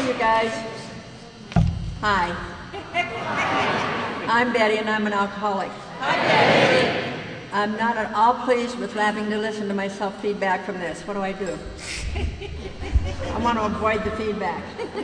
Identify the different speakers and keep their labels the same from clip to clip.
Speaker 1: Hey, you guys. Hi. I'm Betty, and I'm an alcoholic.
Speaker 2: Hi, Betty.
Speaker 1: I'm not at all pleased with having to listen to my self-feedback from this. What do? I want to avoid the feedback.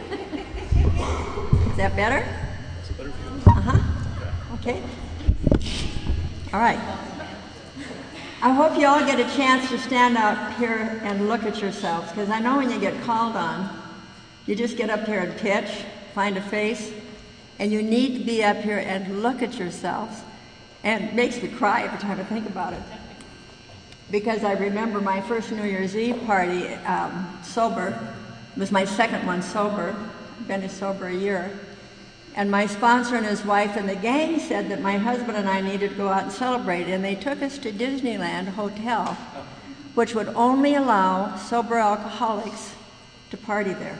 Speaker 1: Is that better?
Speaker 3: That's a better view.
Speaker 1: Uh-huh. Okay. All right. I hope you all get a chance to stand up here and look at yourselves, because I know when you get called on, you just get up here and pitch, find a face, and you need to be up here and look at yourselves. And it makes me cry every time I think about it. Because I remember my first New Year's Eve party sober. It was my second one sober. I've been sober a year. And my sponsor and his wife and the gang said that my husband and I needed to go out and celebrate. And they took us to Disneyland Hotel, which would only allow sober alcoholics to party there.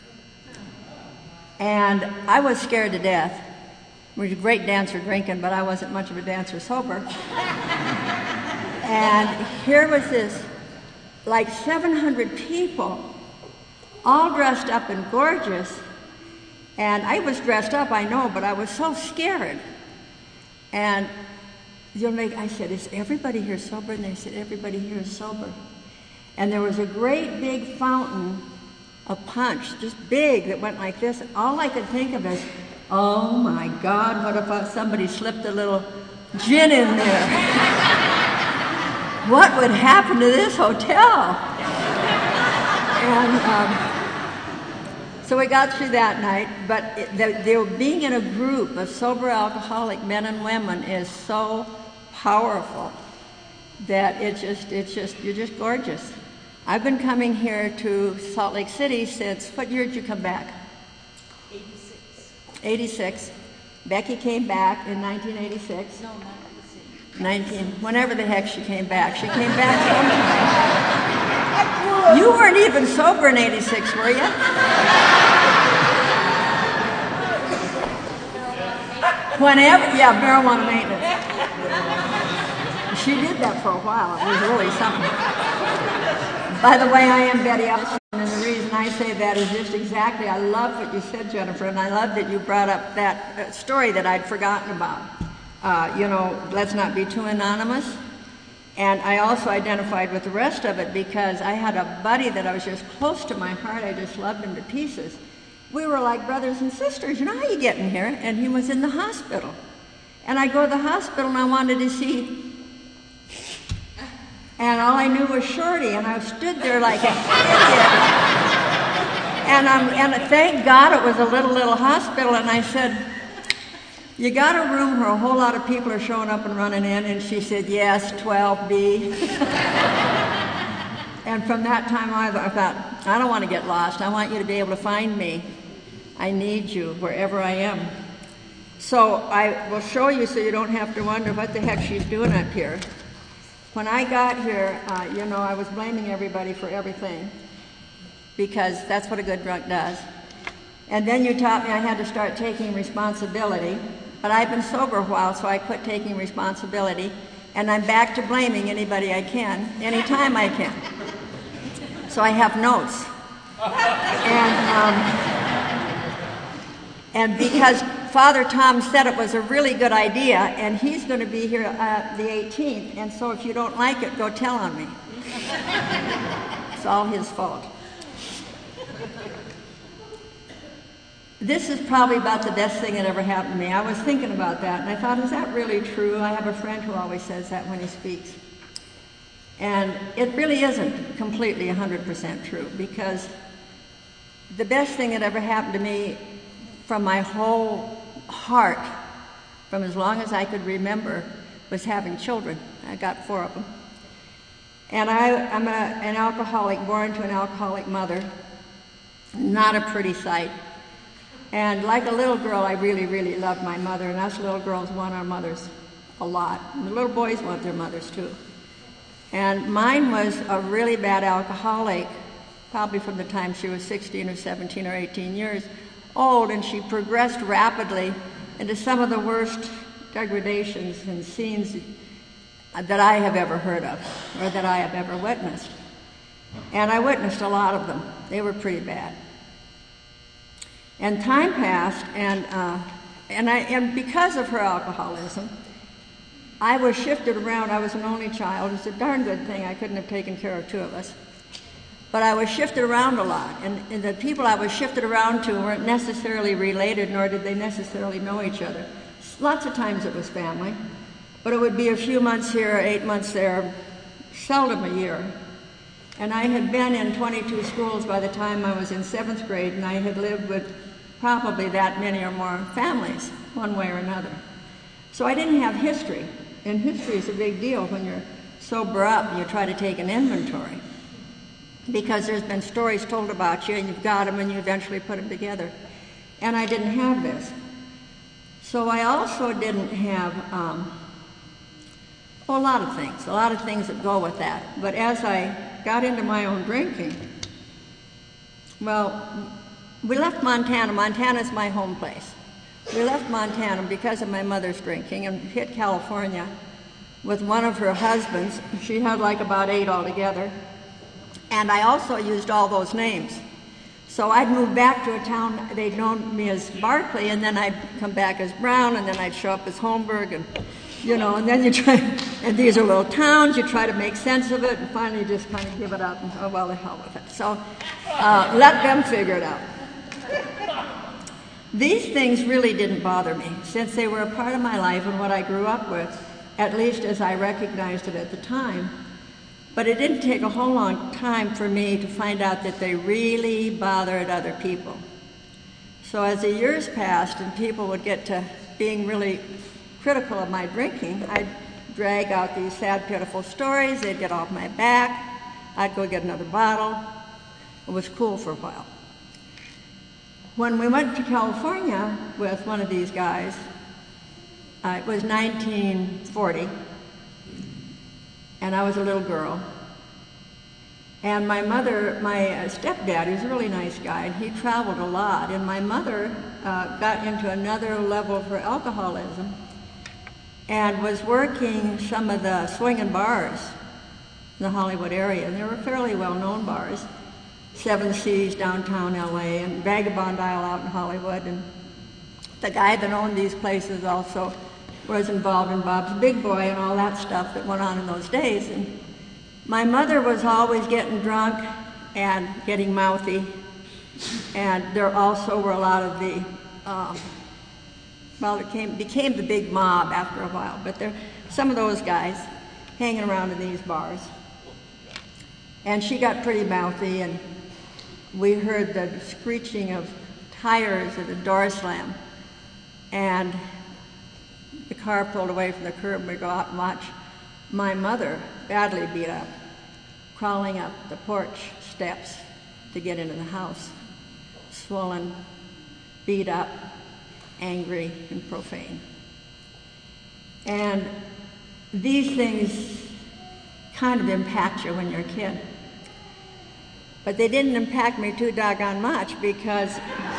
Speaker 1: And I was scared to death. I was a great dancer drinking, but I wasn't much of a dancer sober. And here was this, like 700 people, all dressed up and gorgeous. And I was dressed up, I know, but I was so scared. And I said, is everybody here sober? And they said, everybody here is sober. And there was a great big fountain of punch, just big, that went like this. All I could think of is, oh my God, what if somebody slipped a little gin in there? What would happen to this hotel? And so we got through that night, but being in a group of sober alcoholic men and women is so powerful that you're just gorgeous. I've been coming here to Salt Lake City since, what year did you come back? 86. Becky came back in 1986.
Speaker 2: No, not 86.
Speaker 1: Whenever the heck she came back. She came back sometime. You weren't even sober in 86, were you? Marijuana maintenance. She did that for a while. It was really something. By the way, I am Betty Ellison, and the reason I say that is just exactly, I love what you said, Jennifer, and I love that you brought up that story that I'd forgotten about. Let's not be too anonymous. And I also identified with the rest of it because I had a buddy that I was just close to my heart. I just loved him to pieces. We were like brothers and sisters. You know how you get in here? And he was in the hospital. And I go to the hospital and I wanted to see. And all I knew was Shorty, and I stood there like an idiot. And thank God it was a little hospital, and I said, you got a room where a whole lot of people are showing up and running in? And she said, yes, 12B. And from that time on, I thought, I don't want to get lost. I want you to be able to find me. I need you wherever I am. So I will show you so you don't have to wonder what the heck she's doing up here. When I got here, I was blaming everybody for everything because that's what a good drunk does. And then you taught me I had to start taking responsibility. But I've been sober a while, so I quit taking responsibility. And I'm back to blaming anybody I can, anytime I can. So I have notes. And because Father Tom said it was a really good idea, and he's going to be here the 18th, and so if you don't like it, go tell on me. It's all his fault. This is probably about the best thing that ever happened to me. I was thinking about that, and I thought, is that really true? I have a friend who always says that when he speaks. And it really isn't completely 100% true, because the best thing that ever happened to me from my whole heart, from as long as I could remember, was having children. I got 4 of them. And I'm an alcoholic, born to an alcoholic mother. Not a pretty sight. And like a little girl, I really, really loved my mother, and us little girls want our mothers a lot. And the little boys want their mothers too. And mine was a really bad alcoholic, probably from the time she was 16 or 17 or 18 years old, and she progressed rapidly into some of the worst degradations and scenes that I have ever heard of or that I have ever witnessed. And I witnessed a lot of them. They were pretty bad. And time passed, and because of her alcoholism, I was shifted around. I was an only child. It's a darn good thing I couldn't have taken care of two of us. But I was shifted around a lot, and the people I was shifted around to weren't necessarily related, nor did they necessarily know each other. Lots of times it was family, but it would be a few months here, 8 months there, seldom a year. And I had been in 22 schools by the time I was in 7th grade, and I had lived with probably that many or more families, one way or another. So I didn't have history, and history is a big deal when you're sober up and you try to take an inventory, because there's been stories told about you, and you've got them, and you eventually put them together. And I didn't have this. So I also didn't have a lot of things that go with that. But as I got into my own drinking, well, we left Montana. Montana's my home place. We left Montana because of my mother's drinking and hit California with one of her husbands. She had like about 8 altogether. And I also used all those names. So I'd move back to a town, they'd known me as Barclay, and then I'd come back as Brown, and then I'd show up as Holmberg, and and then you try, and these are little towns, you try to make sense of it, and finally you just kind of give it up and, oh, well, the hell with it. So let them figure it out. These things really didn't bother me, since they were a part of my life and what I grew up with, at least as I recognized it at the time. But it didn't take a whole long time for me to find out that they really bothered other people. So as the years passed and people would get to being really critical of my drinking, I'd drag out these sad, pitiful stories. They'd get off my back. I'd go get another bottle. It was cool for a while. When we went to California with one of these guys, it was 1940, and I was a little girl. And my mother, my stepdad, he was a really nice guy, and he traveled a lot. And my mother got into another level of her alcoholism and was working some of the swinging bars in the Hollywood area. And they were fairly well-known bars. Seven Seas, downtown LA, and Vagabond Isle out in Hollywood. And the guy that owned these places also was involved in Bob's Big Boy and all that stuff that went on in those days. And my mother was always getting drunk and getting mouthy. And there also were a lot of the, it became the big mob after a while. But there some of those guys hanging around in these bars. And she got pretty mouthy, and we heard the screeching of tires at the door slam. And the car pulled away from the curb, and we go out and watch my mother, badly beat up, crawling up the porch steps to get into the house, swollen, beat up, angry, and profane. And these things kind of impact you when you're a kid. But they didn't impact me too doggone much, because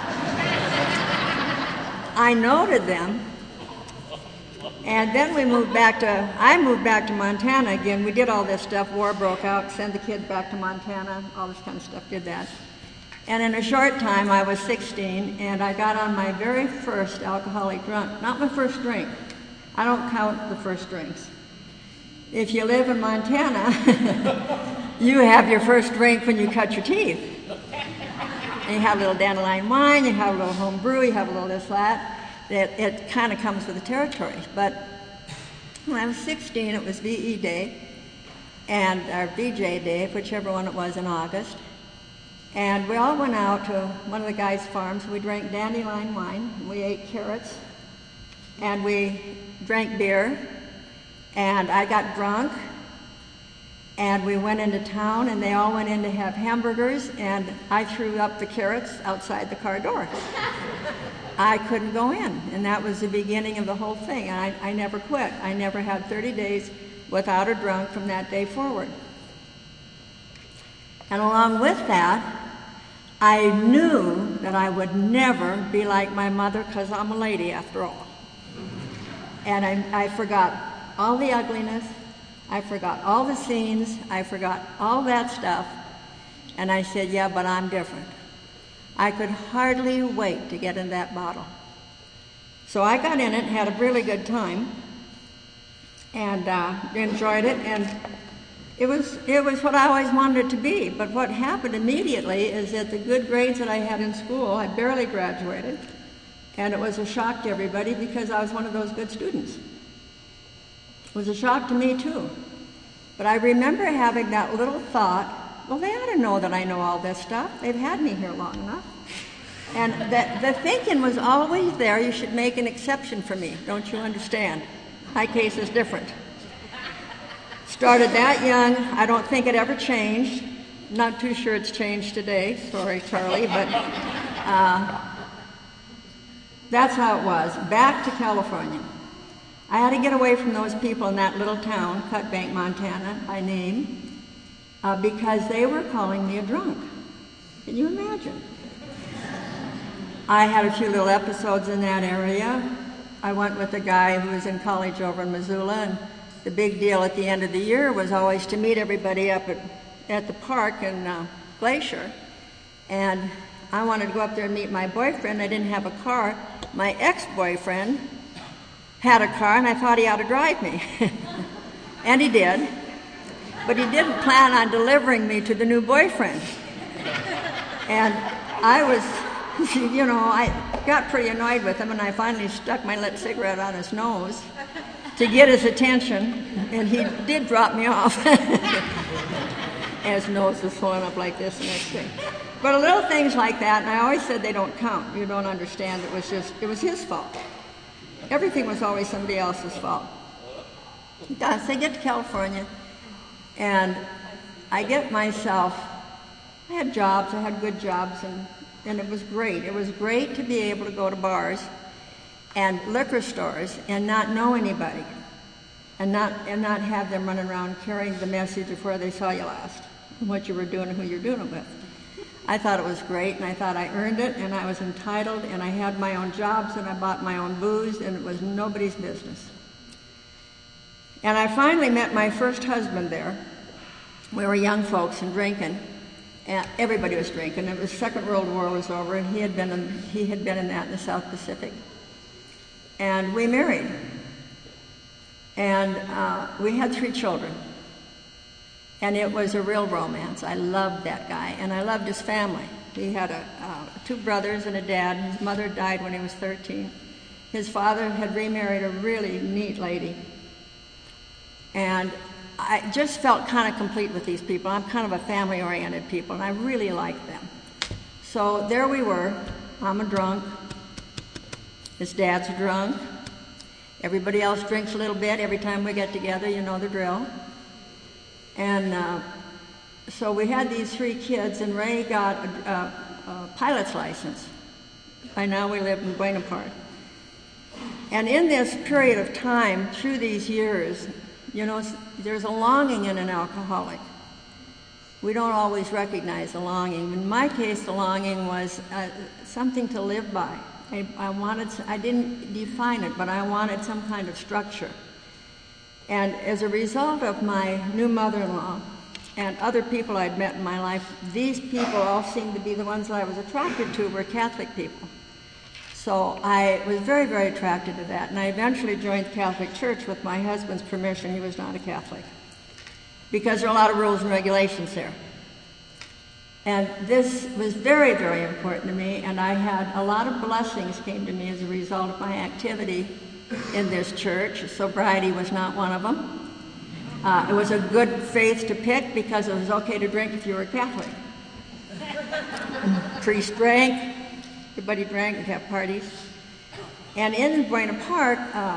Speaker 1: I noted them. And then I moved back to Montana again. We did all this stuff. War broke out, send the kids back to Montana, all this kind of stuff, did that. And in a short time, I was 16, and I got on my very first alcoholic drunk. Not my first drink. I don't count the first drinks. If you live in Montana, you have your first drink when you cut your teeth. And you have a little dandelion wine, you have a little home brew, you have a little this, that. It kind of comes with the territory. But when I was 16, it was VE Day, or VJ Day, whichever one it was, in August. And we all went out to one of the guys' farms. We drank dandelion wine, we ate carrots, and we drank beer, and I got drunk, and we went into town, and they all went in to have hamburgers, and I threw up the carrots outside the car door. I couldn't go in, and that was the beginning of the whole thing. And I never quit. I never had 30 days without a drunk from that day forward. And along with that, I knew that I would never be like my mother, because I'm a lady after all. And I forgot all the ugliness, I forgot all the scenes, I forgot all that stuff, and I said, yeah, but I'm different. I could hardly wait to get in that bottle. So I got in it and had a really good time and enjoyed it, and it was what I always wanted it to be. But what happened immediately is that the good grades that I had in school, I barely graduated, and it was a shock to everybody because I was one of those good students. It was a shock to me too. But I remember having that little thought, well, they ought to know that I know all this stuff. They've had me here long enough. And the thinking was always there, you should make an exception for me. Don't you understand? My case is different. Started that young. I don't think it ever changed. Not too sure it's changed today. Sorry, Charlie, but that's how it was. Back to California. I had to get away from those people in that little town, Cutbank, Montana, by name, because they were calling me a drunk. Can you imagine? I had a few little episodes in that area. I went with a guy who was in college over in Missoula, and the big deal at the end of the year was always to meet everybody up at the park in Glacier. And I wanted to go up there and meet my boyfriend. I didn't have a car. My ex-boyfriend had a car, and I thought he ought to drive me. And he did. But he didn't plan on delivering me to the new boyfriend. And I was, you know, I got pretty annoyed with him, and I finally stuck my lit cigarette on his nose to get his attention, and he did drop me off. His nose was swollen up like this and everything. But little things like that, and I always said they don't count. You don't understand. It was his fault. Everything was always somebody else's fault. Thus, I get to California, and I get myself, I had jobs, I had good jobs, and it was great. It was great to be able to go to bars and liquor stores and not know anybody, and not have them running around carrying the message of where they saw you last, and what you were doing and who you're doing it with. I thought it was great, and I thought I earned it, and I was entitled, and I had my own jobs, and I bought my own booze, and it was nobody's business. And I finally met my first husband there. We were young folks and drinking, and everybody was drinking. It was Second World War was over, and he had been in that in the South Pacific. And we married, and we had 3 children. And it was a real romance. I loved that guy, and I loved his family. He had 2 brothers and a dad. His mother died when he was 13. His father had remarried a really neat lady. And I just felt kind of complete with these people. I'm kind of a family-oriented people, and I really liked them. So there we were. I'm a drunk. His dad's a drunk. Everybody else drinks a little bit every time we get together. You know the drill. And so we had these 3 kids, and Ray got a pilot's license. By now we lived in Buena Park. And in this period of time, through these years, you know, there's a longing in an alcoholic. We don't always recognize the longing. In my case, the longing was something to live by. I didn't define it, but I wanted some kind of structure. And as a result of my new mother-in-law and other people I'd met in my life, these people all seemed to be the ones that I was attracted to were Catholic people. So I was very, very attracted to that. And I eventually joined the Catholic Church with my husband's permission. He was not a Catholic, because there are a lot of rules and regulations there. And this was very, very important to me, and I had a lot of blessings came to me as a result of my activity in this church. Sobriety was not one of them. It was a good faith to pick because it was okay to drink if you were Catholic. Priest drank, everybody drank, we'd have parties. And in Buena Park,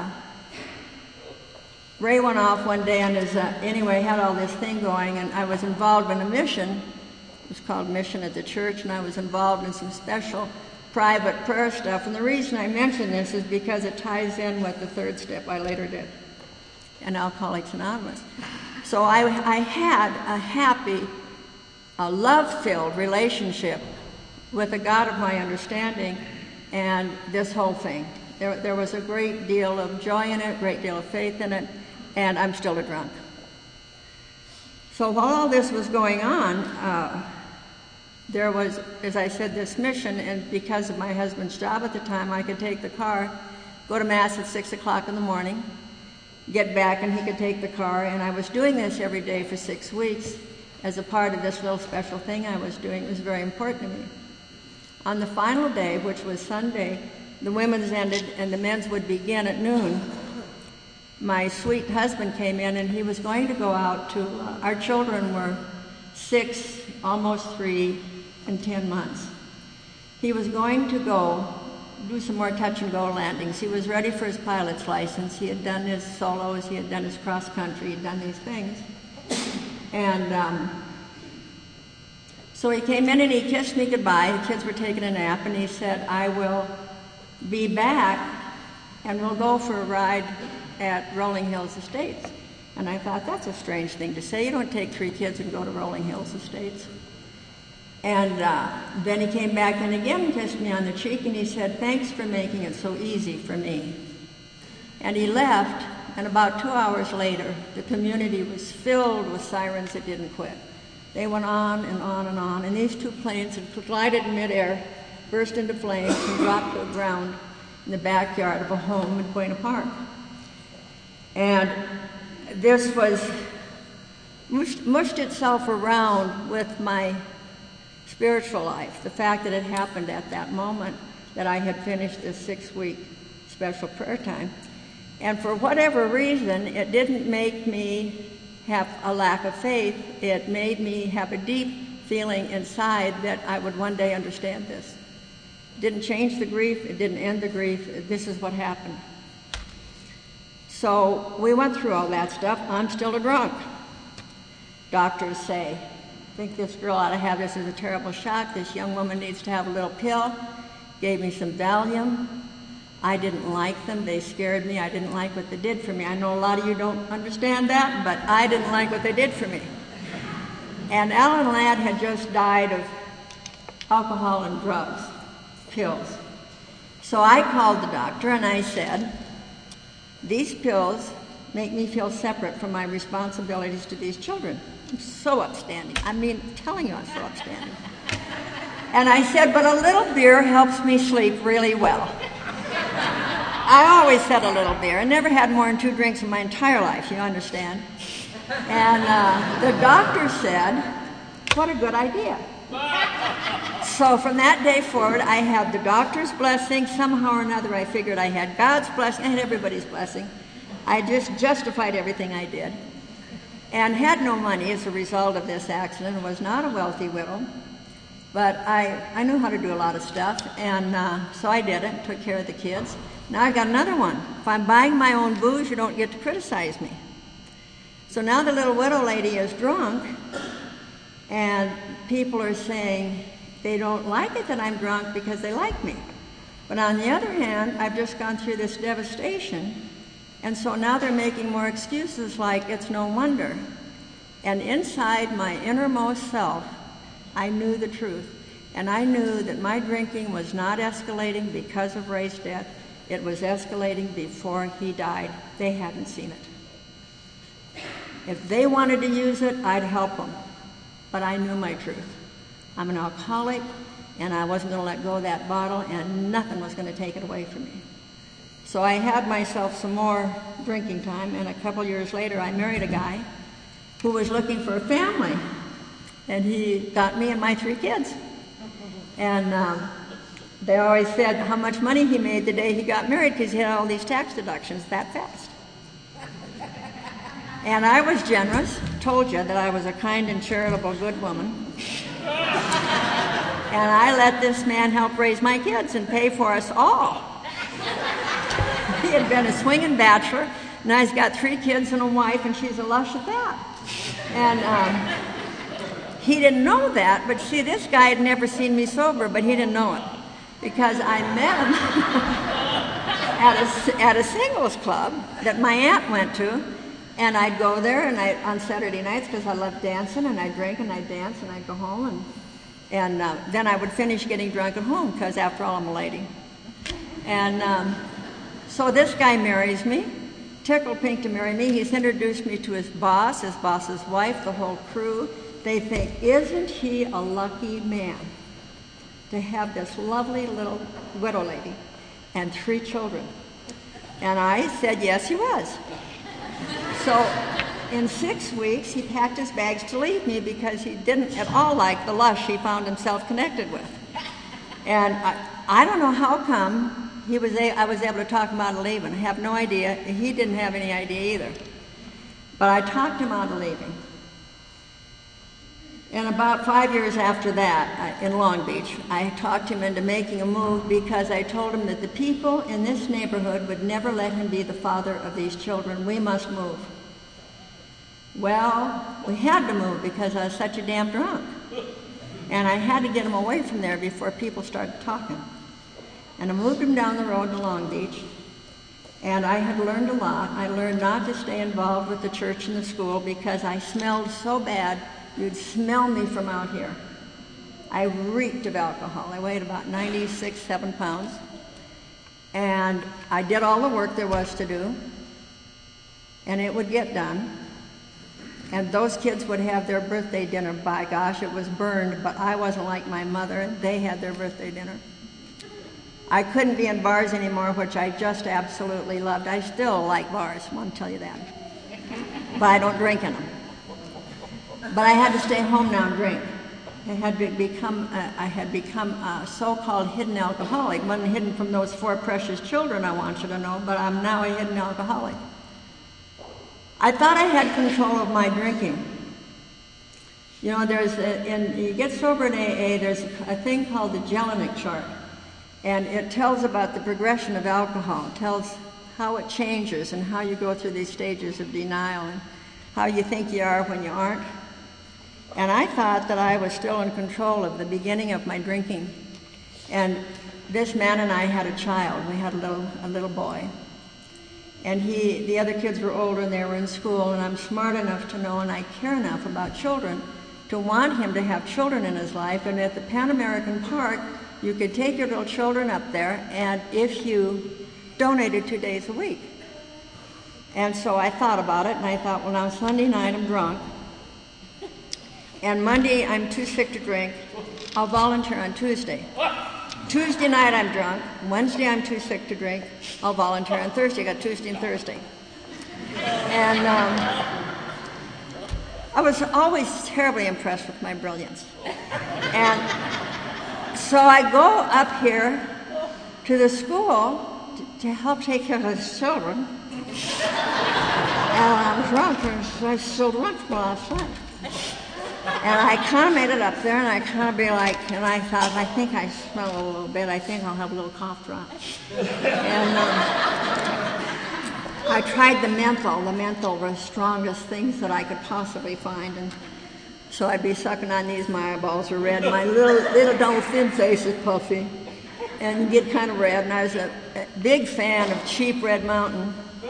Speaker 1: Ray went off one day on his, anyway, had all this thing going, and I was involved in a mission. It was called Mission at the Church, and I was involved in some special private prayer stuff. And the reason I mention this is because it ties in with the 3rd step I later did in Alcoholics Anonymous. So I had a happy, love-filled relationship with the God of my understanding and this whole thing. There was a great deal of joy in it, a great deal of faith in it, and I'm still a drunk. So while all this was going on, there was, as I said, this mission, and because of my husband's job at the time, I could take the car, go to Mass at 6 o'clock in the morning, get back, and he could take the car, and I was doing this every day for 6 weeks as a part of this little special thing I was doing. It was very important to me. On the final day, which was Sunday, the women's ended and the men's would begin at noon. My sweet husband came in, and he was going to go out to, our children were 6, almost 3, and 10 months. He was going to go do some more touch-and-go landings. He was ready for his pilot's license. He had done his solos, he had done his cross-country, he had done these things. And so he came in and he kissed me goodbye. The kids were taking a nap, and he said, I will be back, and we'll go for a ride at Rolling Hills Estates. And I thought, that's a strange thing to say. You don't take 3 kids and go to Rolling Hills Estates. And then he came back and again kissed me on the cheek, and he said, thanks for making it so easy for me. And he left, and about 2 hours later, the community was filled with sirens that didn't quit. They went on and on and on, and these 2 planes had collided in midair, burst into flames, and dropped to the ground in the backyard of a home in Buena Park. And this was mushed itself around with my spiritual life, the fact that it happened at that moment, that I had finished this 6-week special prayer time. And for whatever reason, it didn't make me have a lack of faith. It made me have a deep feeling inside that I would one day understand this. It didn't change the grief. It didn't end the grief. This is what happened. So we went through all that stuff. I'm still a drunk. Doctors say, I think this girl ought to have this as a terrible shock. This young woman needs to have a little pill. Gave me some Valium. I didn't like them. They scared me. I didn't like what they did for me. I know a lot of you don't understand that, but I didn't like what they did for me. And Alan Ladd had just died of alcohol and drugs, pills. So I called the doctor and I said, these pills make me feel separate from my responsibilities to these children. I'm so upstanding. I mean, I'm telling you, I'm so upstanding. And I said, but a little beer helps me sleep really well. I always said a little beer. I never had more than 2 drinks in my entire life, you understand? And the doctor said, what a good idea. So from that day forward, I had the doctor's blessing. Somehow or another, I figured I had God's blessing. I had everybody's blessing. I just justified everything I did. And had no money as a result of this accident. Was not a wealthy widow. But I knew how to do a lot of stuff. And so I did it, took care of the kids. Now I got another one. If I'm buying my own booze, you don't get to criticize me. So now the little widow lady is drunk, and people are saying they don't like it that I'm drunk because they like me. But on the other hand, I've just gone through this devastation, and so now they're making more excuses like it's no wonder. And inside my innermost self, I knew the truth. And I knew that my drinking was not escalating because of Ray's death. It was escalating before he died. They hadn't seen it. If they wanted to use it, I'd help them. But I knew my truth. I'm an alcoholic, and I wasn't going to let go of that bottle, and nothing was going to take it away from me. So I had myself some more drinking time, and a couple years later, I married a guy who was looking for a family. And he got me and my 3 kids. And they always said how much money he made the day he got married because he had all these tax deductions that fast. And I was generous, told you that I was a kind and charitable good woman. And I let this man help raise my kids and pay for us all. He had been a swinging bachelor. Now he's got 3 kids and a wife, and she's a lush at that. And he didn't know that, but see, this guy had never seen me sober, but he didn't know it. Because I met him at a singles club that my aunt went to, and I'd go there and on Saturday nights because I loved dancing, and I'd drink and I'd dance and I'd go home, and then I would finish getting drunk at home because after all, I'm a lady. And so this guy marries me, tickled pink to marry me. He's introduced me to his boss's wife, the whole crew. they think, isn't he a lucky man to have this lovely little widow lady and 3 children? And I said, yes, he was. So in 6 weeks, he packed his bags to leave me because he didn't at all like the lush he found himself connected with. And I don't know how come I was able to talk him out of leaving. I have no idea. He didn't have any idea either. But I talked him out of leaving. And about 5 years after that, in Long Beach, I talked him into making a move because I told him that the people in this neighborhood would never let him be the father of these children. We must move. Well, we had to move because I was such a damn drunk. And I had to get him away from there before people started talking. And I moved him down the road to Long Beach. And I had learned a lot. I learned not to stay involved with the church and the school because I smelled so bad. You'd smell me from out here. I reeked of alcohol. I weighed about 96, 7 pounds. And I did all the work there was to do. And it would get done. And those kids would have their birthday dinner. By gosh, it was burned, but I wasn't like my mother. They had their birthday dinner. I couldn't be in bars anymore, which I just absolutely loved. I still like bars, I want to tell you that. But I don't drink in them. But I had to stay home now and drink. I had become a so-called hidden alcoholic. I wasn't hidden from those 4 precious children, I want you to know, but I'm now a hidden alcoholic. I thought I had control of my drinking. You know, you get sober in AA, there's a thing called the Jellinek chart. And it tells about the progression of alcohol. It tells how it changes and how you go through these stages of denial and how you think you are when you aren't. And I thought that I was still in control of the beginning of my drinking. And this man and I had a child. We had a little boy. And the other kids were older and they were in school, and I'm smart enough to know and I care enough about children to want him to have children in his life. And at the Pan American Park, you could take your little children up there, and if you donated 2 days a week. And so I thought about it, and I thought, well, now Sunday night I'm drunk, and Monday I'm too sick to drink. I'll volunteer on Tuesday. Tuesday night I'm drunk. Wednesday I'm too sick to drink. I'll volunteer on Thursday. I got Tuesday and Thursday. And I was always terribly impressed with my brilliance. And so I go up here to the school to help take care of the children. And I'm drunk, and I was still drunk from last night. And I kind of made it up there, and I kind of be like, and I thought, I think I smell a little bit. I think I'll have a little cough drop. And I tried the menthol. The menthol were the strongest things that I could possibly find. And so I'd be sucking on these. My eyeballs are red. My little double thin face is puffy. And get kind of red. And I was a big fan of cheap Red Mountain.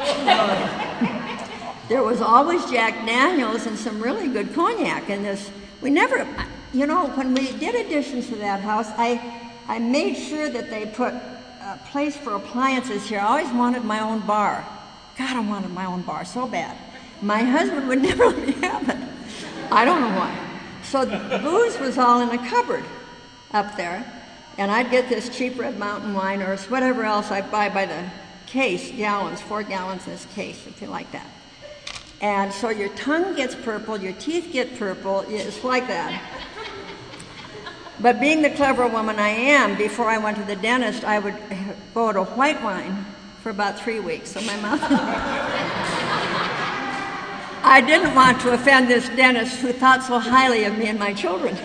Speaker 1: There was always Jack Daniels and some really good cognac in this. We never, you know, when we did additions to that house, I made sure that they put a place for appliances here. I always wanted my own bar. God, I wanted my own bar so bad. My husband would never let me have it. I don't know why. So the booze was all in a cupboard up there, and I'd get this cheap Red Mountain wine or whatever else I buy by the case, gallons, 4 gallons in this case, if you like that. And so your tongue gets purple, your teeth get purple, it's like that. But being the clever woman I am, before I went to the dentist, I would go to white wine for about 3 weeks, so my mouth... I didn't want to offend this dentist who thought so highly of me and my children.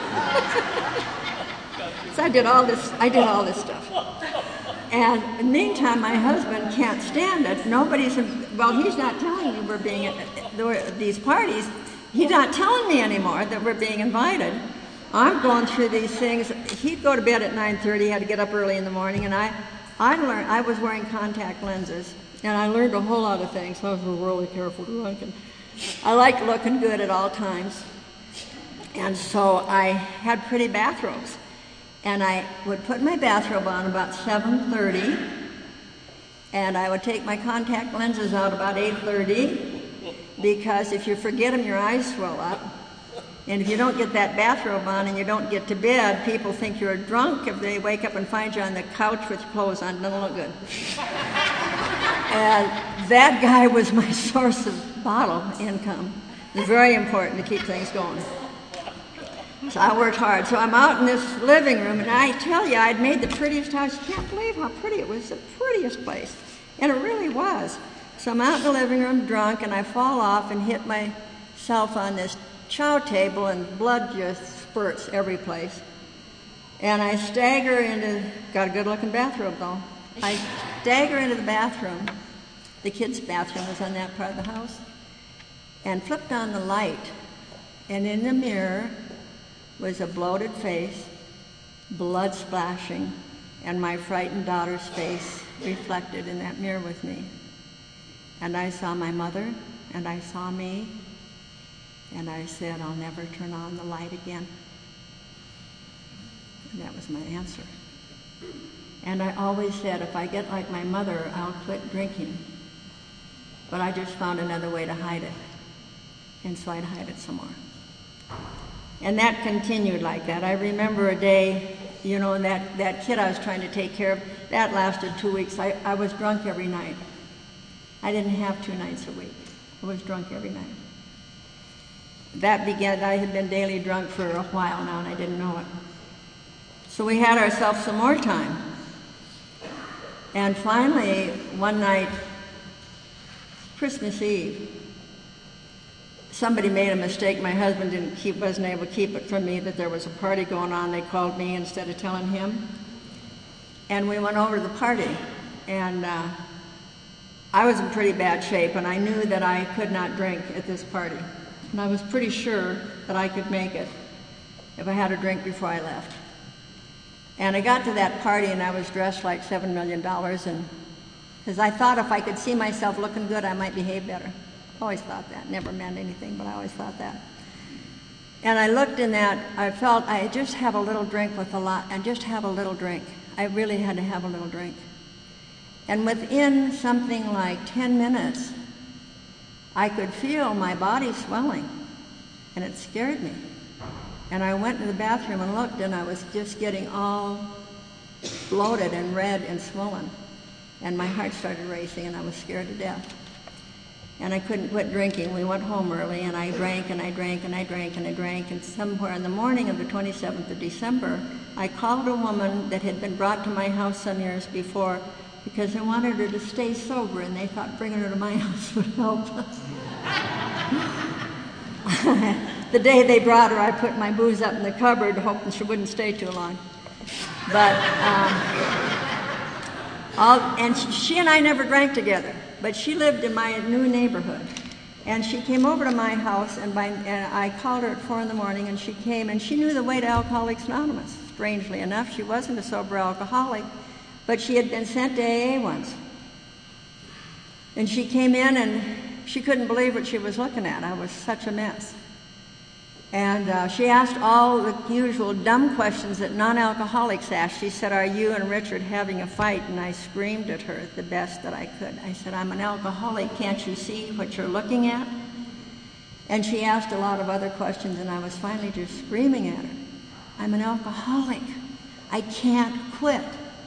Speaker 1: So I did all this stuff. And in the meantime, my husband can't stand it. He's not telling me we're being at these parties. He's not telling me anymore that we're being invited. I'm going through these things. He'd go to bed at 9:30, had to get up early in the morning, and I learned, I was wearing contact lenses, and I learned a whole lot of things. I was really careful drunk, and I liked looking good at all times. And so I had pretty bathrobes. And I would put my bathrobe on about 7:30, and I would take my contact lenses out about 8:30, because if you forget them, your eyes swell up. And if you don't get that bathrobe on and you don't get to bed, people think you're drunk if they wake up and find you on the couch with your clothes on. It doesn't look good. And that guy was my source of bottle income. It's very important to keep things going. So I worked hard. So I'm out in this living room, and I tell you, I'd made the prettiest house. You can't believe how pretty it was. The prettiest place. And it really was. So I'm out in the living room drunk, and I fall off and hit myself on this chow table, and blood just spurts every place. And I stagger into, got a good-looking bathrobe though. I stagger into the bathroom. The kids' bathroom was on that part of the house. And flipped on the light. And in the mirror was a bloated face, blood splashing, and my frightened daughter's face reflected in that mirror with me. And I saw my mother, and I saw me, and I said, I'll never turn on the light again. And that was my answer. And I always said, if I get like my mother, I'll quit drinking. But I just found another way to hide it. And so I'd hide it some more. And that continued like that. I remember a day, you know, and that kid I was trying to take care of, that lasted 2 weeks. I was drunk every night. I didn't have 2 nights a week. I was drunk every night. That began, I had been daily drunk for a while now, and I didn't know it. So we had ourselves some more time. And finally, one night, Christmas Eve, somebody made a mistake. My husband wasn't able to keep it from me that there was a party going on. They called me instead of telling him. And we went over to the party. And I was in pretty bad shape, and I knew that I could not drink at this party. And I was pretty sure that I could make it if I had a drink before I left. And I got to that party, and I was dressed like $7 million, and because I thought if I could see myself looking good, I might behave better. Always thought that. Never meant anything, but I always thought that. And I looked in that, I felt I just have a little drink with a lot, and just have a little drink. I really had to have a little drink. And within something like 10 minutes, I could feel my body swelling, and it scared me. And I went to the bathroom and looked, and I was just getting all bloated and red and swollen. And my heart started racing, and I was scared to death. And I couldn't quit drinking. We went home early, and I drank, and I drank, and I drank, and I drank. And somewhere in the morning of the 27th of December, I called a woman that had been brought to my house some years before because they wanted her to stay sober, and they thought bringing her to my house would help us. The day they brought her, I put my booze up in the cupboard, hoping she wouldn't stay too long. But, she and I never drank together, but she lived in my new neighborhood. And she came over to my house, and I called her at 4 in the morning, and she came, and she knew the way to Alcoholics Anonymous. Strangely enough, she wasn't a sober alcoholic, but she had been sent to AA once. And she came in, and she couldn't believe what she was looking at. I was such a mess. And she asked all the usual dumb questions that non-alcoholics ask. She said, "Are you and Richard having a fight?" And I screamed at her the best that I could. I said, "I'm an alcoholic. Can't you see what you're looking at?" And she asked a lot of other questions, and I was finally just screaming at her. "I'm an alcoholic. I can't quit."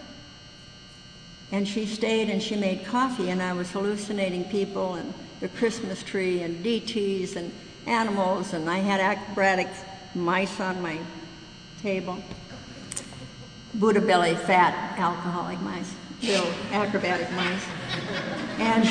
Speaker 1: And she stayed, and she made coffee, and I was hallucinating people and the Christmas tree and DTs and animals, and I had acrobatic mice on my table. Buddha belly, fat, alcoholic mice, little acrobatic mice. And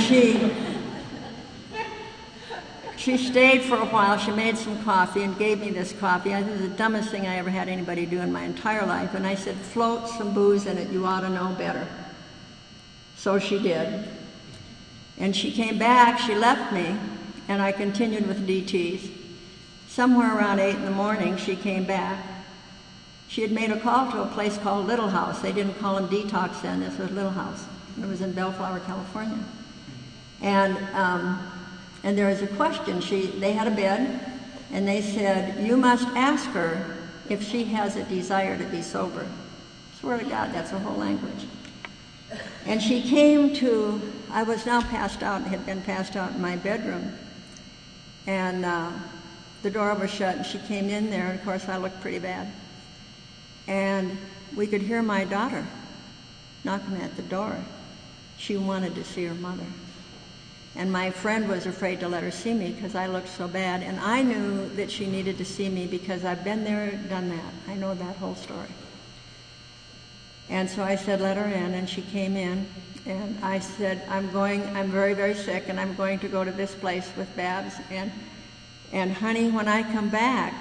Speaker 1: she stayed for a while. She made some coffee and gave me this coffee. This is the dumbest thing I ever had anybody do in my entire life. And I said, "Float some booze in it, you ought to know better." So she did. And she came back, she left me, and I continued with DTs. Somewhere around 8 in the morning, she came back. She had made a call to a place called Little House. They didn't call them Detox then, this was Little House. It was in Bellflower, California. And there was a question. They had a bed, and they said, "You must ask her if she has a desire to be sober." Swear to God, that's a whole language. And she came to, I was now passed out and had been passed out in my bedroom. And the door was shut, and she came in there, and of course I looked pretty bad. And we could hear my daughter knocking at the door. She wanted to see her mother. And my friend was afraid to let her see me because I looked so bad. And I knew that she needed to see me because I've been there, done that. I know that whole story. And so I said, let her in, and she came in. And I said, I'm very, very sick, and I'm going to go to this place with Babs. And honey, when I come back,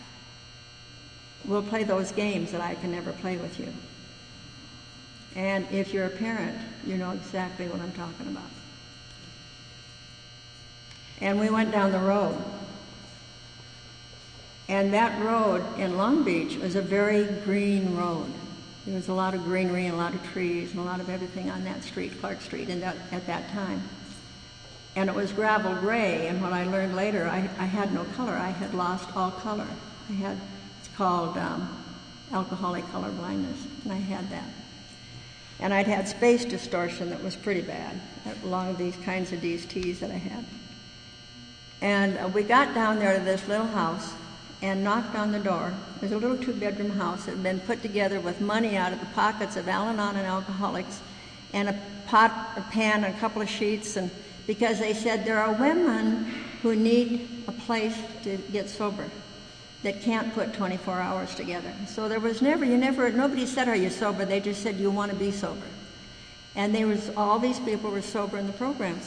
Speaker 1: we'll play those games that I can never play with you. And if you're a parent, you know exactly what I'm talking about. And we went down the road. And that road in Long Beach was a very green road. There was a lot of greenery and a lot of trees and a lot of everything on that street, Clark Street, at that time. And it was gravel gray, and what I learned later, I had no color. I had lost all color. It's called alcoholic color blindness, and I had that. And I'd had space distortion that was pretty bad, along with these kinds of DSTs that I had. And we got down there to this little house and knocked on the door. It was a little 2-bedroom house that had been put together with money out of the pockets of Al-Anon and alcoholics, and a pot, a pan, and a couple of sheets, and because they said there are women who need a place to get sober that can't put 24 hours together. So there was nobody said, are you sober? They just said, you want to be sober. And all these people were sober in the programs.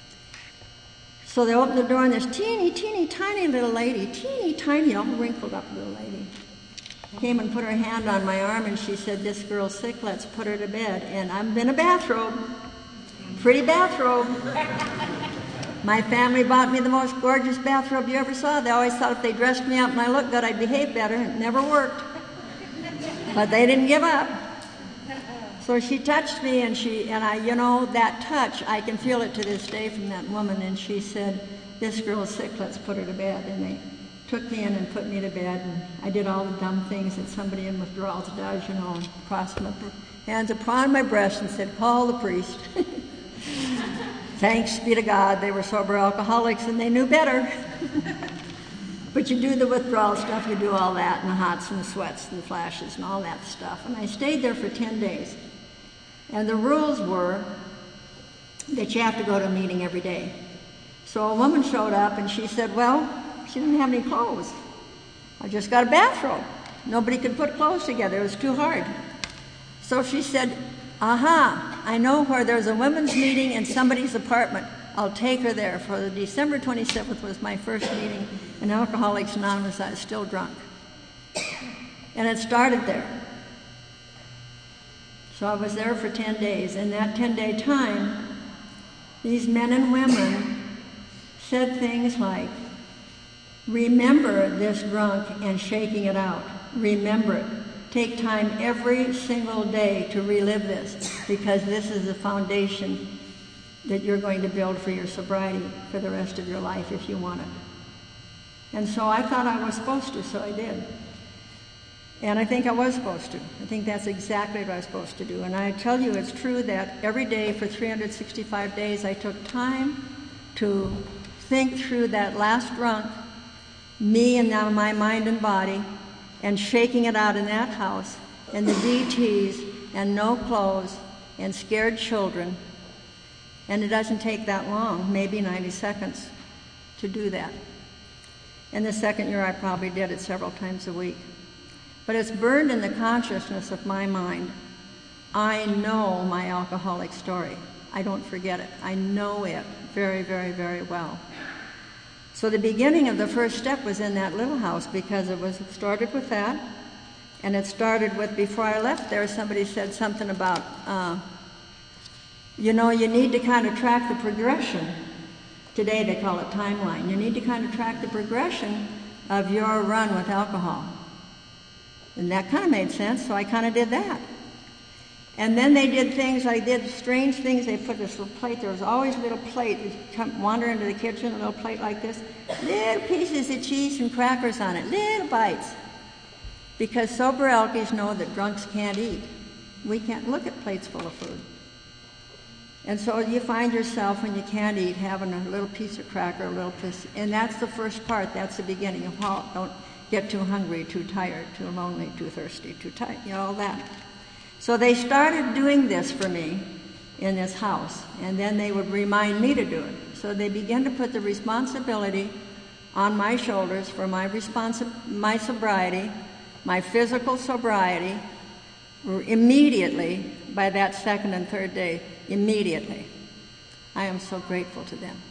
Speaker 1: So they opened the door, and this teeny, teeny, tiny little lady, teeny, tiny, all wrinkled up little lady, came and put her hand on my arm, and she said, this girl's sick, let's put her to bed. And I'm in a bathrobe, pretty bathrobe. My family bought me the most gorgeous bathrobe you ever saw. They always thought if they dressed me up and I looked good, I'd behave better. It never worked. But they didn't give up. So she touched me, and I, that touch, I can feel it to this day from that woman. And she said, this girl's sick, let's put her to bed. And they took me in and put me to bed. And I did all the dumb things that somebody in withdrawals does, and crossed my hands upon my breast and said, call the priest. Thanks be to God, they were sober alcoholics and they knew better. But you do the withdrawal stuff, you do all that, and the hots and the sweats and the flashes and all that stuff. And I stayed there for 10 days. And the rules were that you have to go to a meeting every day. So a woman showed up and she said, well, she didn't have any clothes. I just got a bathrobe. Nobody could put clothes together, it was too hard. So she said, I know where there's a women's meeting in somebody's apartment. I'll take her there. For the December 27th was my first meeting in Alcoholics Anonymous. I was still drunk. And it started there. So I was there for 10 days. In that 10-day time, these men and women said things like, remember this drunk and shaking it out. Remember it. Take time every single day to relive this, because this is the foundation that you're going to build for your sobriety for the rest of your life if you want it. And so I thought I was supposed to, so I did. And I think I was supposed to. I think that's exactly what I was supposed to do. And I tell you, it's true that every day for 365 days I took time to think through that last drunk, me and now my mind and body, and shaking it out in that house, and the DTs, and no clothes, and scared children. And it doesn't take that long, maybe 90 seconds, to do that. In the second year, I probably did it several times a week. But it's burned in the consciousness of my mind. I know my alcoholic story. I don't forget it. I know it very, very, very well. So the beginning of the first step was in that little house, because it started with that. And it started with, before I left there, somebody said something about, you need to kind of track the progression. Today they call it timeline. You need to kind of track the progression of your run with alcohol. And that kind of made sense, so I kind of did that. And then they did things, I did strange things. They put this little plate, there was always a little plate. You'd come wander into the kitchen, a little plate like this, little pieces of cheese and crackers on it, little bites. Because sober alkies know that drunks can't eat. We can't look at plates full of food. And so you find yourself, when you can't eat, having a little piece of cracker, a little piece, and that's the first part. That's the beginning of halt. Don't get too hungry, too tired, too lonely, too thirsty, too tight, all that. So they started doing this for me in this house, and then they would remind me to do it. So they began to put the responsibility on my shoulders for my sobriety, my physical sobriety, immediately by that second and third day. Immediately. I am so grateful to them.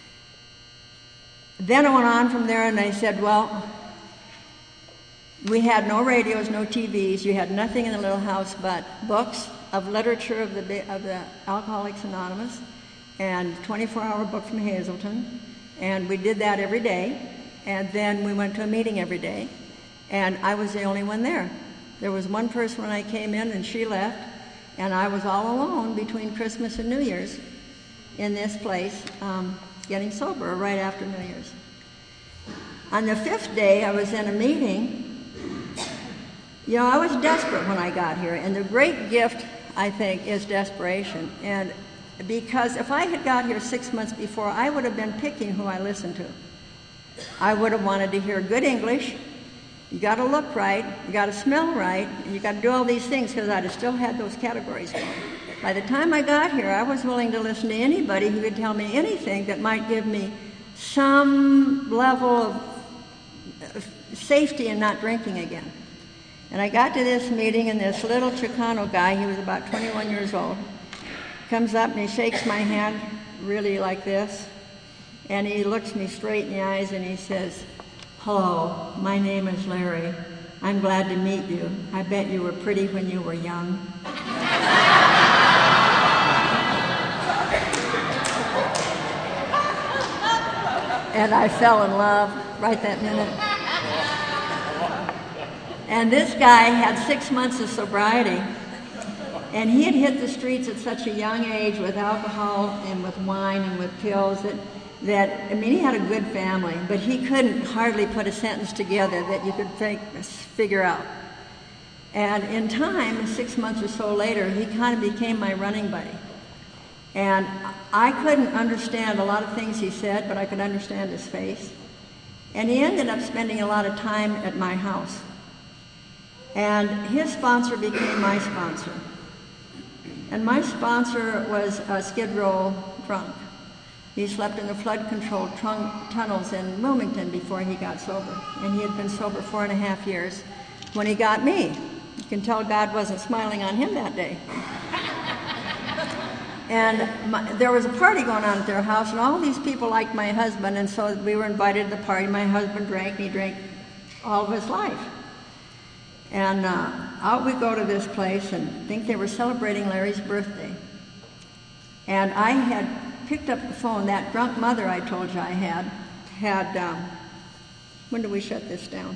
Speaker 1: Then I went on from there and I said, well, we had no radios, no TVs. You had nothing in the little house but books of literature of the Alcoholics Anonymous and 24-hour book from Hazelton. And we did that every day. And then we went to a meeting every day. And I was the only one there. There was one person when I came in and she left. And I was all alone between Christmas and New Year's in this place, getting sober right after New Year's. On the 5th day, I was in a meeting. You know, I was desperate when I got here, and the great gift, I think, is desperation. And because if I had got here 6 months before, I would have been picking who I listened to. I would have wanted to hear good English. You got to look right, you got to smell right, and you got to do all these things, because I'd have still had those categories going. By the time I got here, I was willing to listen to anybody who could tell me anything that might give me some level of safety in not drinking again. And I got to this meeting, and this little Chicano guy, he was about 21 years old, comes up and he shakes my hand really like this, and he looks me straight in the eyes and he says, "Hello, my name is Larry. I'm glad to meet you. I bet you were pretty when you were young." And I fell in love right that minute. And this guy had 6 months of sobriety, and he had hit the streets at such a young age with alcohol and with wine and with pills that he had a good family, but he couldn't hardly put a sentence together that you could figure out. And in time, 6 months or so later, he kind of became my running buddy. And I couldn't understand a lot of things he said, but I could understand his face. And he ended up spending a lot of time at my house. And his sponsor became my sponsor. And my sponsor was a Skid Row drunk. He slept in the flood-controlled tunnels in Wilmington before he got sober. And he had been sober 4.5 years when he got me. You can tell God wasn't smiling on him that day. And there was a party going on at their house, and all these people liked my husband, and so we were invited to the party. My husband drank, and he drank all of his life. And out we go to this place and think they were celebrating Larry's birthday. And I had picked up the phone. That drunk mother I told you I had, when did we shut this down?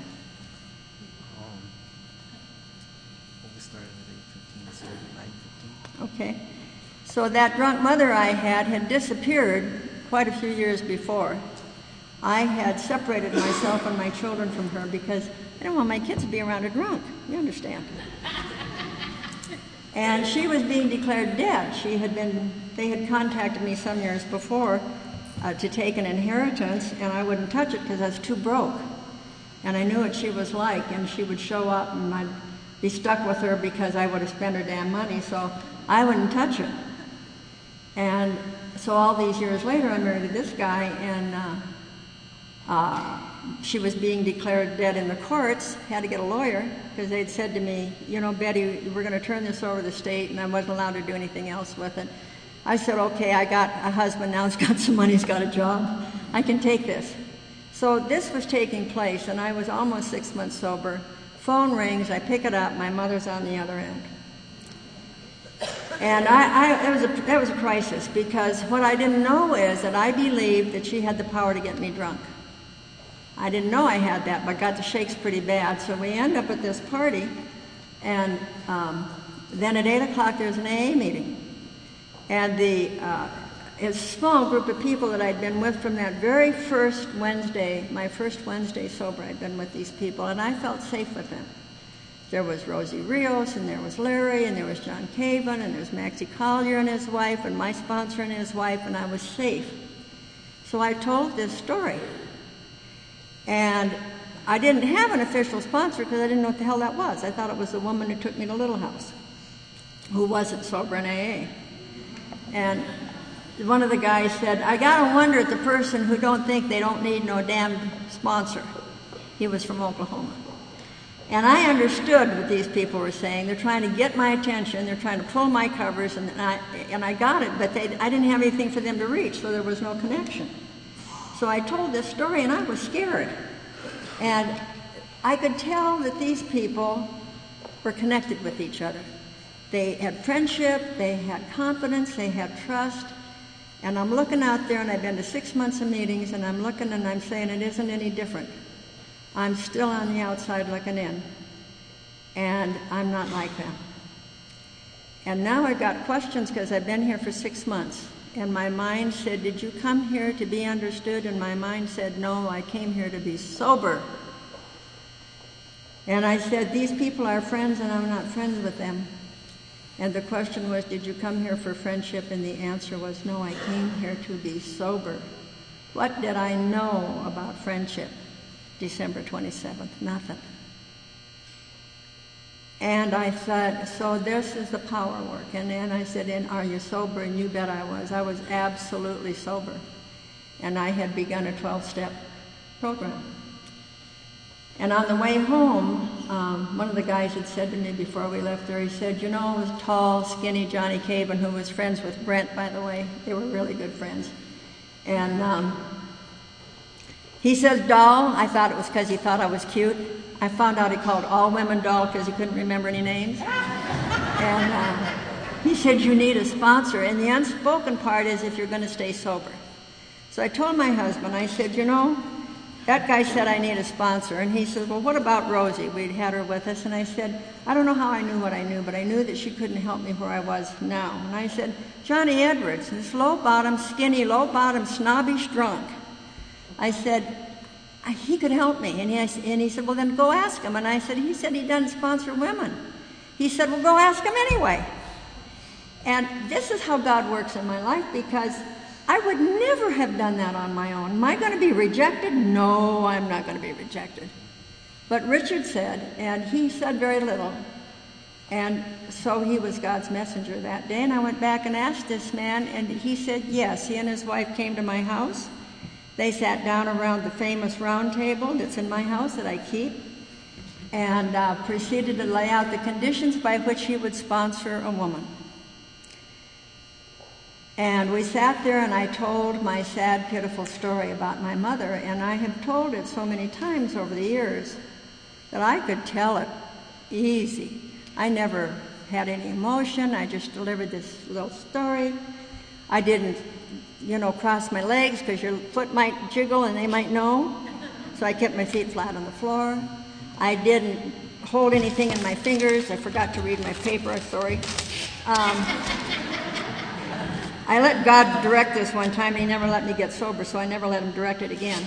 Speaker 3: We started at 8:15, started at 9:15.
Speaker 1: Okay. So that drunk mother I had disappeared quite a few years before. I had separated myself and my children from her because I didn't want my kids to be around a drunk. You understand? And she was being declared dead. They had contacted me some years before to take an inheritance, and I wouldn't touch it because I was too broke. And I knew what she was like, and she would show up and I'd be stuck with her because I would have spent her damn money, so I wouldn't touch her. And so all these years later, I married this guy, and she was being declared dead in the courts, had to get a lawyer, because they'd said to me, you know, Betty, we're going to turn this over to the state, and I wasn't allowed to do anything else with it. I said, okay, I got a husband now, he's got some money, he's got a job, I can take this. So this was taking place, and I was almost 6 months sober. Phone rings, I pick it up, my mother's on the other end. And that was a crisis, because what I didn't know is that I believed that she had the power to get me drunk. I didn't know I had that, but got the shakes pretty bad. So we end up at this party, and then at 8 o'clock there's an AA meeting. And a small group of people that I'd been with from that very first Wednesday, my first Wednesday sober, I'd been with these people, and I felt safe with them. There was Rosie Rios, and there was Larry, and there was John Caven, and there was Maxie Collier and his wife, and my sponsor and his wife, and I was safe. So I told this story. And I didn't have an official sponsor because I didn't know what the hell that was. I thought it was the woman who took me to Little House, who wasn't sober in AA. And one of the guys said, I gotta wonder at the person who don't think they don't need no damn sponsor. He was from Oklahoma. And I understood what these people were saying. They're trying to get my attention. They're trying to pull my covers, and I got it, but I didn't have anything for them to reach, so there was no connection. So I told this story, and I was scared. And I could tell that these people were connected with each other. They had friendship, they had confidence, they had trust. And I'm looking out there, and I've been to 6 months of meetings, and I'm looking and I'm saying it isn't any different. I'm still on the outside looking in, and I'm not like them. And now I've got questions because I've been here for 6 months, and my mind said, did you come here to be understood? And my mind said, no, I came here to be sober. And I said, these people are friends, and I'm not friends with them. And the question was, did you come here for friendship? And the answer was, no, I came here to be sober. What did I know about friendship? December 27th, nothing. And I said, so this is the power work. And then I said, and are you sober? And you bet I was. I was absolutely sober. And I had begun a 12-step program. And on the way home, one of the guys had said to me before we left there, he said, you know, it was tall, skinny Johnny Caven, who was friends with Brent, by the way. They were really good friends. And he says, doll. I thought it was because he thought I was cute. I found out he called all women doll because he couldn't remember any names. And he said, you need a sponsor. And the unspoken part is if you're going to stay sober. So I told my husband, I said, you know, that guy said I need a sponsor. And he said, well, what about Rosie? We'd had her with us. And I said, I don't know how I knew what I knew, but I knew that she couldn't help me where I was now. And I said, Johnny Edwards, this low-bottom, skinny, low-bottom, snobbish drunk. I said, he could help me. And he said, well, then go ask him. And I said, he said he doesn't sponsor women. He said, well, go ask him anyway. And this is how God works in my life, because I would never have done that on my own. Am I going to be rejected? No, I'm not going to be rejected. But Richard said, and he said very little. And so he was God's messenger that day. And I went back and asked this man, and he said yes. He and his wife came to my house. They sat down around the famous round table that's in my house that I keep, and proceeded to lay out the conditions by which he would sponsor a woman. And we sat there, and I told my sad, pitiful story about my mother, and I have told it so many times over the years that I could tell it easy. I never had any emotion. I just delivered this little story. I didn't, cross my legs because your foot might jiggle and they might know. So I kept my feet flat on the floor. I didn't hold anything in my fingers. I forgot to read my paper, sorry. I let God direct this one time, and he never let me get sober, so I never let him direct it again.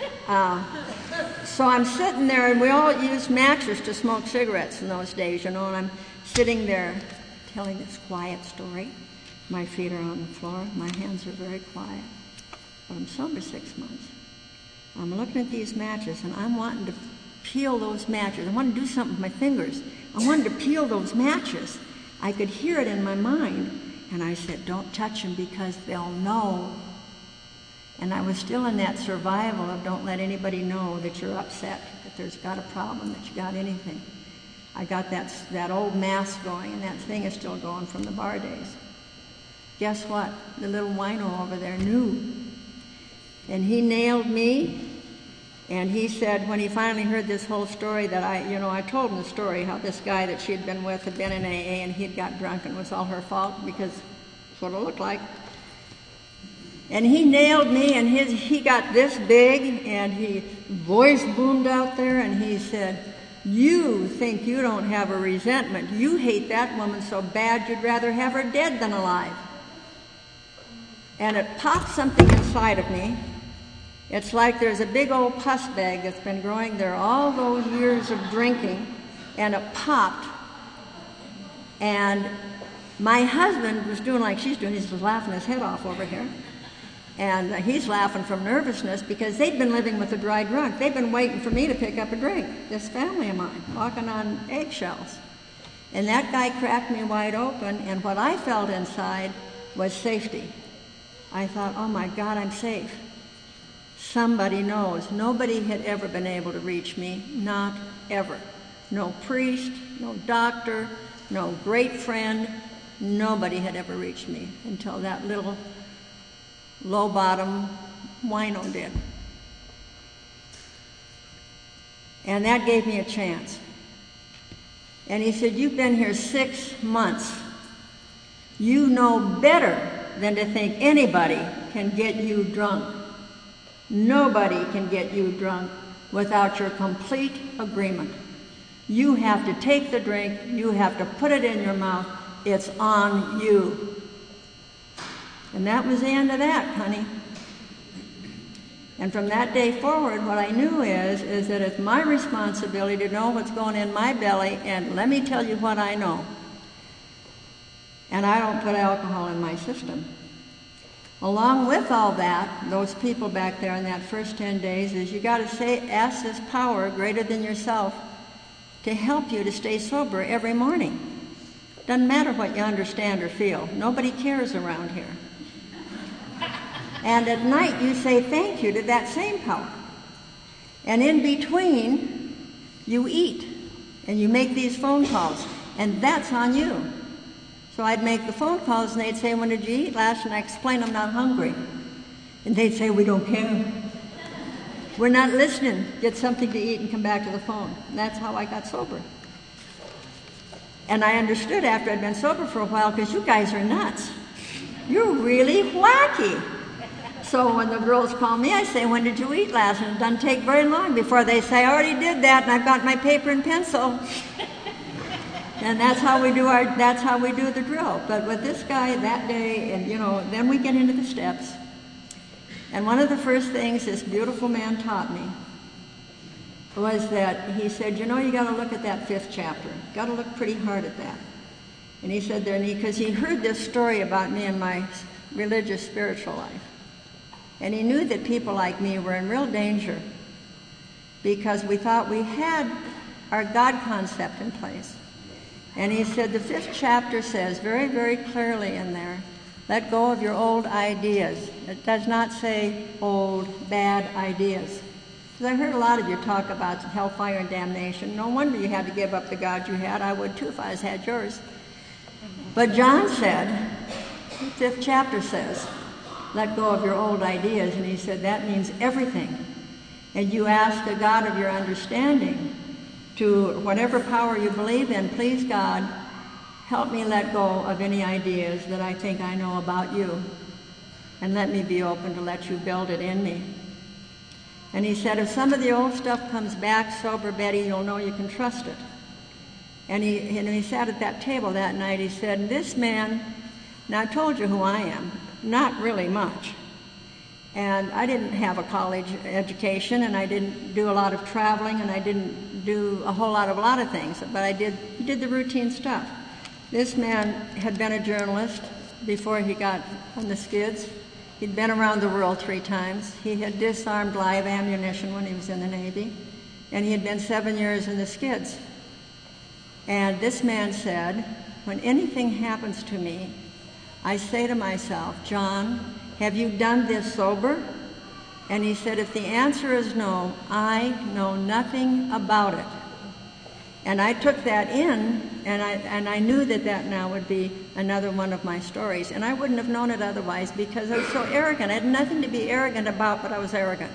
Speaker 1: So I'm sitting there, and we all used matches to smoke cigarettes in those days, and I'm sitting there telling this quiet story. My feet are on the floor. My hands are very quiet. But I'm sober 6 months. I'm looking at these matches, and I'm wanting to peel those matches. I want to do something with my fingers. I wanted to peel those matches. I could hear it in my mind. And I said, don't touch them because they'll know. And I was still in that survival of don't let anybody know that you're upset, that there's got a problem, that you got anything. I got that old mask going, and that thing is still going from the bar days. Guess what? The little wino over there knew. And he nailed me. And he said, when he finally heard this whole story that I told him the story, how this guy that she had been with had been in AA and he'd got drunk and it was all her fault because that's what it looked like. And he nailed me, and he got this big, and his voice boomed out there, and he said, you think you don't have a resentment. You hate that woman so bad you'd rather have her dead than alive. And it popped something inside of me. It's like there's a big old pus bag that's been growing there all those years of drinking, and it popped. And my husband was doing like she's doing. He's just laughing his head off over here. And he's laughing from nervousness because they'd been living with a dry drunk. They'd been waiting for me to pick up a drink, this family of mine, walking on eggshells. And that guy cracked me wide open, and what I felt inside was safety. I thought, oh my God, I'm safe. Somebody knows. Nobody had ever been able to reach me, not ever. No priest, no doctor, no great friend. Nobody had ever reached me until that little low-bottom wino did. And that gave me a chance. And he said, you've been here 6 months. You know better than to think anybody can get you drunk. Nobody can get you drunk without your complete agreement. You have to take the drink. You have to put it in your mouth. It's on you. And that was the end of that, honey. And from that day forward, what I knew is that it's my responsibility to know what's going in my belly, and let me tell you what I know. And I don't put alcohol in my system. Along with all that, those people back there in that first 10 days, is you got to ask this power greater than yourself to help you to stay sober every morning. Doesn't matter what you understand or feel. Nobody cares around here. And at night you say thank you to that same power. And in between, you eat and you make these phone calls, and that's on you. So I'd make the phone calls and they'd say, when did you eat last? And I explain I'm not hungry. And they'd say, we don't care. We're not listening. Get something to eat and come back to the phone. And that's how I got sober. And I understood after I'd been sober for a while, because you guys are nuts. You're really wacky. So when the girls call me, I say, when did you eat last? And it doesn't take very long before they say, I already did that, and I've got my paper and pencil. And that's how we do the drill. But with this guy that day, and then we get into the steps. And one of the first things this beautiful man taught me was that he said, you got to look at that 5th chapter. Got to look pretty hard at that. And he said there, because he heard this story about me and my religious spiritual life. And he knew that people like me were in real danger because we thought we had our God concept in place. And he said the 5th chapter says very, very clearly in there, let go of your old ideas. It does not say old, bad ideas. Because I heard a lot of you talk about hellfire and damnation. No wonder you had to give up the God you had. I would too if I had yours. But John said, the 5th chapter says, let go of your old ideas. And he said that means everything. And you ask the God of your understanding to whatever power you believe in, please God, help me let go of any ideas that I think I know about you. And let me be open to let you build it in me. And he said, if some of the old stuff comes back, sober Betty, you'll know you can trust it. And he sat at that table that night. He said, this man, now I told you who I am, not really much. And I didn't have a college education, and I didn't do a lot of traveling, and I didn't do a lot of things, but I did the routine stuff. This man had been a journalist before he got on the skids. He'd been around the world 3 times. He had disarmed live ammunition when he was in the Navy, and he had been 7 years in the skids. And this man said, when anything happens to me, I say to myself, John, have you done this sober? And he said, if the answer is no, I know nothing about it. And I took that in, and I knew that now would be another one of my stories. And I wouldn't have known it otherwise because I was so arrogant. I had nothing to be arrogant about, but I was arrogant.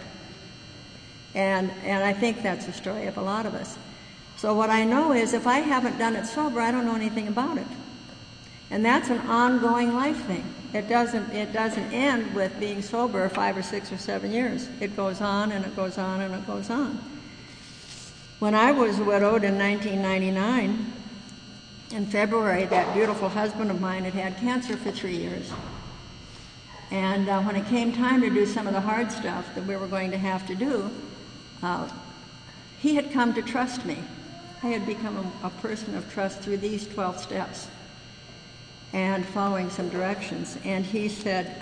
Speaker 1: And I think that's the story of a lot of us. So what I know is if I haven't done it sober, I don't know anything about it. And that's an ongoing life thing. It doesn't end with being sober 5 or 6 or 7 years. It goes on and it goes on and it goes on. When I was widowed in 1999, in February, that beautiful husband of mine had had cancer for 3 years. And when it came time to do some of the hard stuff that we were going to have to do, he had come to trust me. I had become a person of trust through these 12 steps and following some directions. And he said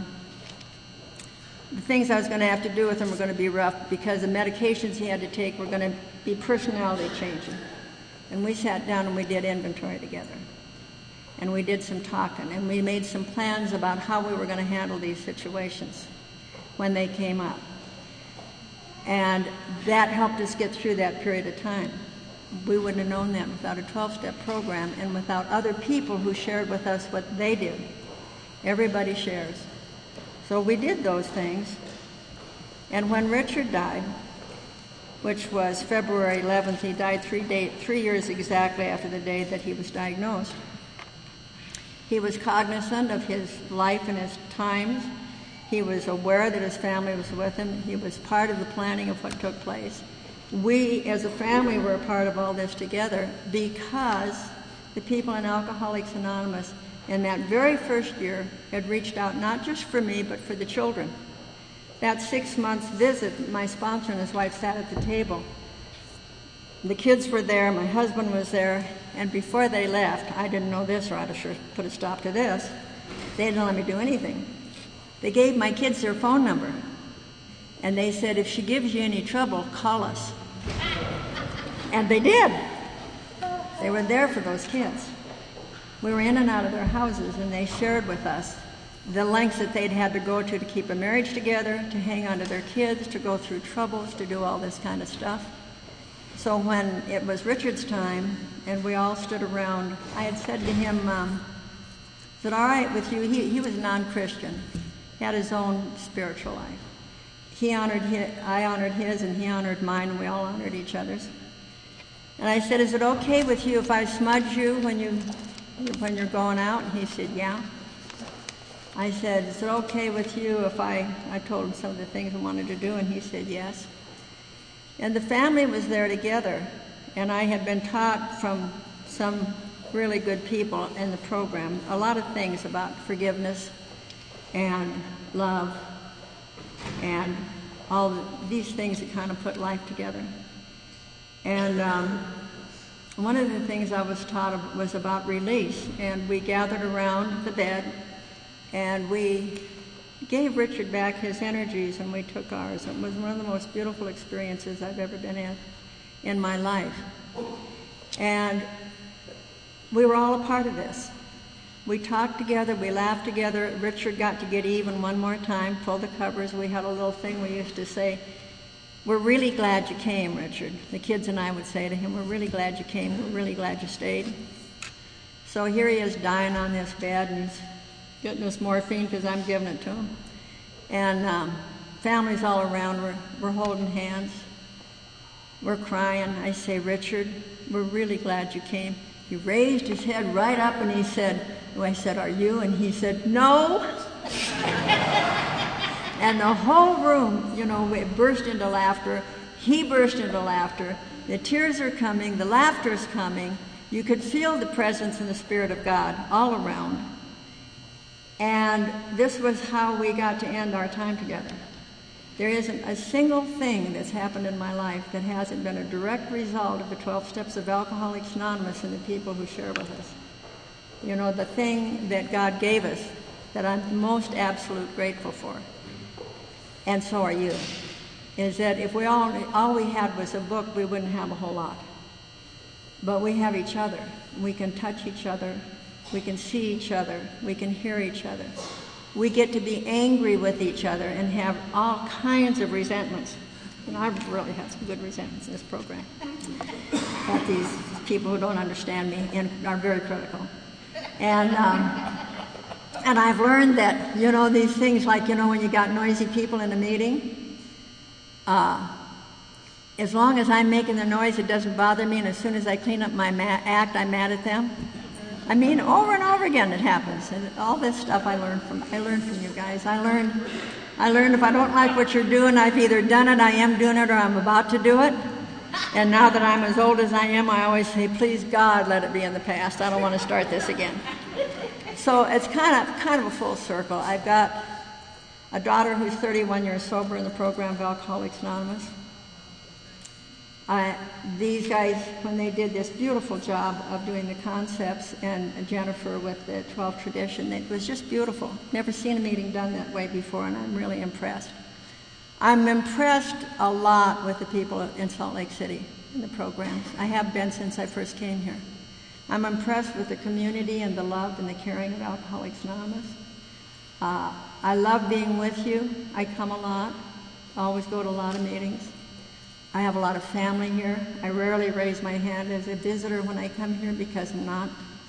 Speaker 1: the things I was going to have to do with him were going to be rough because the medications he had to take were going to be personality changing. And we sat down and we did inventory together. And we did some talking, and we made some plans about how we were going to handle these situations when they came up. And that helped us get through that period of time. We wouldn't have known that without a 12-step program and without other people who shared with us what they did. Everybody shares. So we did those things. And when Richard died, which was February 11th, he died 3 years exactly after the day that he was diagnosed. He was cognizant of his life and his times. He was aware that his family was with him. He was part of the planning of what took place. We, as a family, were a part of all this together because the people in Alcoholics Anonymous in that very first year had reached out not just for me, but for the children. That 6 months visit, my sponsor and his wife sat at the table. The kids were there, my husband was there, and before they left, I didn't know this, or I'd have sure put a stop to this. They didn't let me do anything. They gave my kids their phone number, and they said, if she gives you any trouble, call us. And they did. They were there for those kids. We were in and out of their houses, and they shared with us the lengths that they'd had to go to keep a marriage together, to hang on to their kids, to go through troubles, to do all this kind of stuff. So when it was Richard's time, and we all stood around, I had said to him, is it all right with you? He was non-Christian. He had his own spiritual life. I honored his, and he honored mine, and we all honored each other's. And I said, is it okay with you if I smudge you when you're going out? And he said, yeah. I said, is it okay with you if I told him some of the things I wanted to do, and he said yes. And the family was there together, and I had been taught from some really good people in the program a lot of things about forgiveness and love and all these things that kind of put life together. And one of the things I was taught was about release, and we gathered around the bed, and we gave Richard back his energies, and we took ours. It was one of the most beautiful experiences I've ever been in my life. And we were all a part of this. We talked together, we laughed together. Richard got to get even one more time, pull the covers. We had a little thing we used to say, we're really glad you came, Richard. The kids and I would say to him, we're really glad you came, we're really glad you stayed. So here he is dying on this bed, and he's getting this morphine because I'm giving it to him. And families all around, we're holding hands. We're crying. I say, Richard, we're really glad you came. He raised his head right up and he said, I said, are you? And he said, no. And the whole room, it burst into laughter. He burst into laughter. The tears are coming. The laughter's coming. You could feel the presence and the Spirit of God all around. And this was how we got to end our time together. There isn't a single thing that's happened in my life that hasn't been a direct result of the 12 steps of Alcoholics Anonymous and the people who share with us. The thing that God gave us that I'm most absolute grateful for, and so are you, is that if all we had was a book, we wouldn't have a whole lot. But we have each other. We can touch each other. We can see each other. We can hear each other. We get to be angry with each other and have all kinds of resentments. I really have some good resentments in this program. But these people who don't understand me and are very critical. And I've learned that, these things like, when you got noisy people in a meeting, as long as I'm making the noise, it doesn't bother me, and as soon as I clean up my act, I'm mad at them. Over and over again it happens. And all this stuff I learned from you guys. I learned if I don't like what you're doing, I've either done it, I am doing it, or I'm about to do it. And now that I'm as old as I am, I always say, please God, let it be in the past. I don't want to start this again. So it's kind of a full circle. I've got a daughter who's 31 years sober in the program of Alcoholics Anonymous. These guys, when they did this beautiful job of doing the concepts, and Jennifer with the 12th tradition, it was just beautiful. Never seen a meeting done that way before, and I'm really impressed. I'm impressed a lot with the people in Salt Lake City in the programs. I have been since I first came here. I'm impressed with the community and the love and the caring of Alcoholics Anonymous. I love being with you. I come a lot. I always go to a lot of meetings. I have a lot of family here. I rarely raise my hand as a visitor when I come here because I'm not.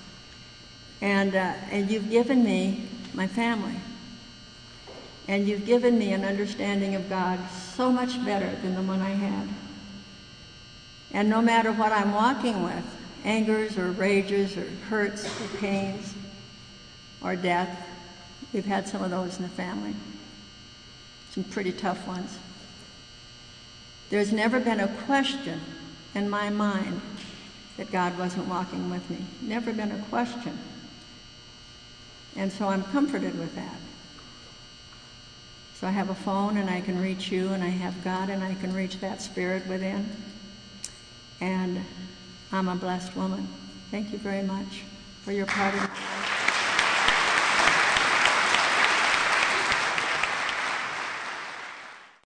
Speaker 1: And you've given me my family. And you've given me an understanding of God so much better than the one I had. And no matter what I'm walking with, angers or rages or hurts or pains or death, we've had some of those in the family. Some pretty tough ones. There's never been a question in my mind that God wasn't walking with me. Never been a question. And so I'm comforted with that. So I have a phone and I can reach you, and I have God and I can reach that spirit within. And I'm a blessed woman. Thank you very much for your part of it.